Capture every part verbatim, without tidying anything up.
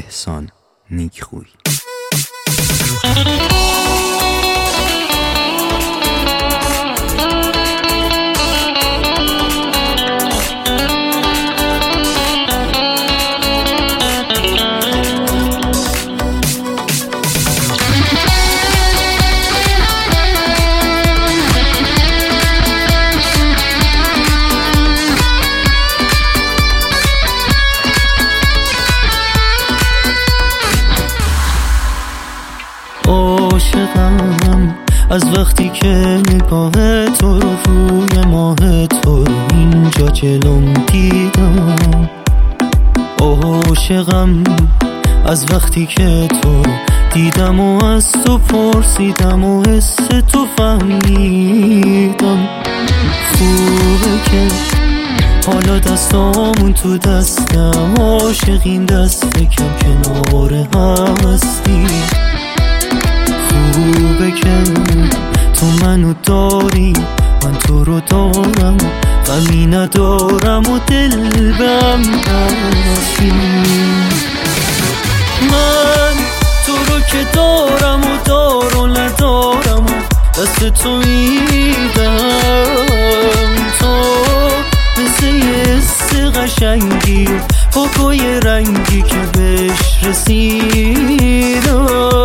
احسان نیکخوی. عاشقم از وقتی که نگاه تو رو روی ماه تو رو اینجا جلوم دیدم. عاشقم از وقتی که تو دیدم و از تو پرسیدم و حس تو فهمیدم. خوبه که حالا دستامون تو دستم، عاشقیم دست کم کنار هستی. خوبه که تو منو داری، من تو رو دارم، غمی ندارم و دل بهم هستی. من تو رو که دارم و دار و ندارم و دست تو میدم. تو مثل یه حس قشنگی و پاکای رنگی که بهش رسیدم.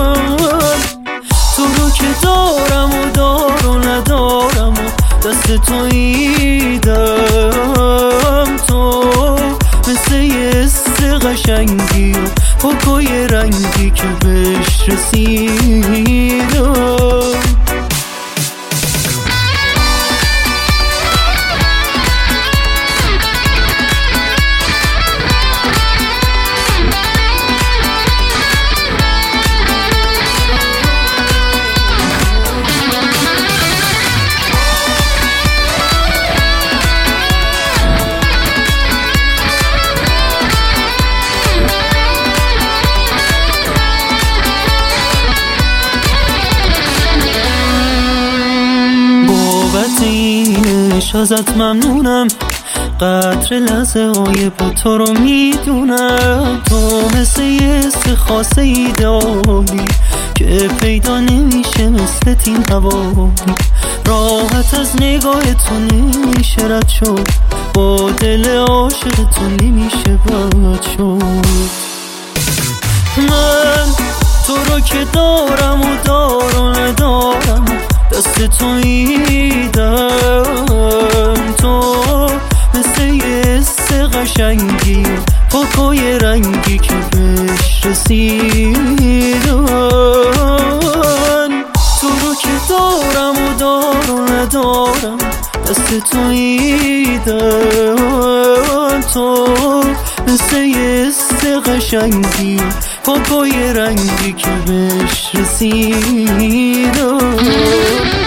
تو رو که دارم و دار و ندارم و دست تو ایدم. تو مثل یه حس قشنگی و پاکای رنگی که بهش رسیدم. اینش ازت ممنونم، قدر لحظه های با تو رو میدونم. تو مثل یه حس خاص ایدالی که پیدا نمیشه مثل تین هوایی. راحت از نگاه تو نمیشه رد شد، با دل عاشق تو نمیشه بد شد. من تو رو که دارم و دار و ندارم، دست تو ایدم. تو مثل یه حس قشنگی و پاکای رنگی که بهش رسیدم. تو رو که دارم و دار و ندارم، دست تو ایدم. تو مثل یه حس قشنگی و پاکای رنگی که بهش رسیدم.